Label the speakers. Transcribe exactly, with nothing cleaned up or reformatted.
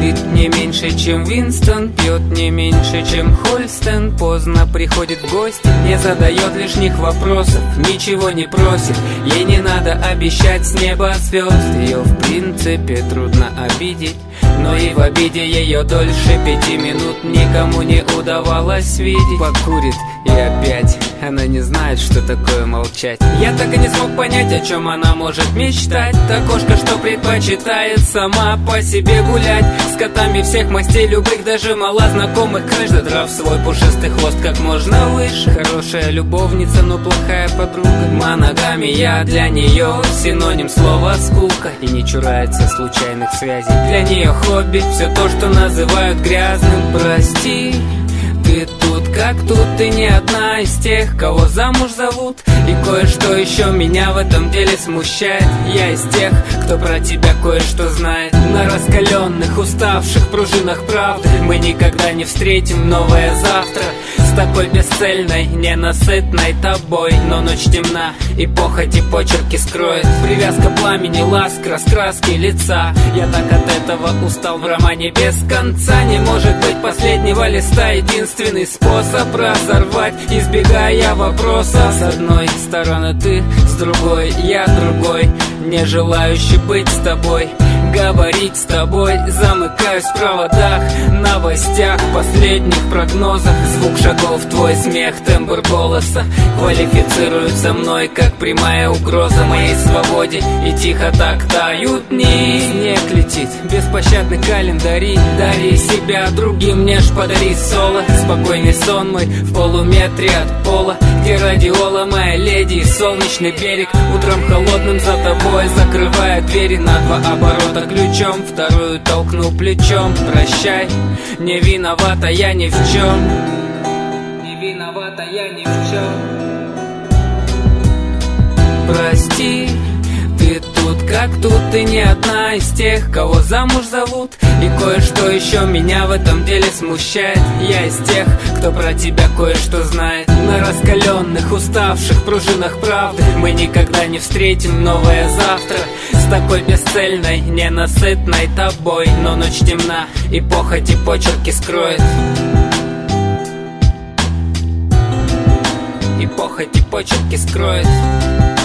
Speaker 1: Курит не меньше, чем Винстон, пьет не меньше, чем Хольстен. Поздно приходит в гости, не задает лишних вопросов, ничего не просит. Ей не надо обещать с неба звезд. Ее в принципе трудно обидеть, но и в обиде ее дольше пяти минут никому не удавалось видеть. Покурит и опять она не знает, что такое молчать. Я так и не смог понять, о чем она может мечтать. Та кошка, что предпочитает сама по себе гулять, с котами всех мастей, любых, даже мало знакомых, каждый драв свой пушистый хвост как можно выше. Хорошая любовница, но плохая подруга. Моногамия для нее синоним слова скука, и не чурается случайных связей. Для нее хобби все то, что называют грязным. Прости, ты тут как тут, ты не одна из тех, кого замуж зовут. И кое-что еще меня в этом деле смущает. Я из тех, кто про тебя кое-что знает. На раскаленных, уставших пружинах правды мы никогда не встретим новое завтра. С такой бесцельной, ненасытной тобой. Но ночь темна, и похоть и почерки скроет. Привязка пламени, ласк, раскраски лица. Я так от этого устал в романе без конца. Не может быть последнего листа единственный способ разорвать, избегая вопроса. С одной стороны ты, с другой я другой, не желающий быть с тобой, говорить с тобой. Замыкаюсь в проводах, новостях, последних прогнозах. Звук шагов, твой смех, тембр голоса квалифицируют со мной как прямая угроза моей свободе. И тихо так тают дни. Снег летит, беспощадный календари. Дари себя другим, мне ж подари соло. Спокойный сон мой в полуметре от пола, где радиола моя леди и солнечный берег. Утром холодным за тобой, закрывая двери на два оборота ключом, вторую толкну плечом. Прощай, не виновата я ни в чем. Не виновата я ни в чем. Прости, ты тут как тут, ты не одна из тех, кого замуж зовут. И кое-что еще меня в этом деле смущает. Я из тех, кто про тебя кое-что знает. На раскаленных, уставших пружинах правды мы никогда не встретим новое завтра. С такой бесцельной, ненасытной тобой. Но ночь темна, и похоть и почерки скроет. И похоть и почерки скроет.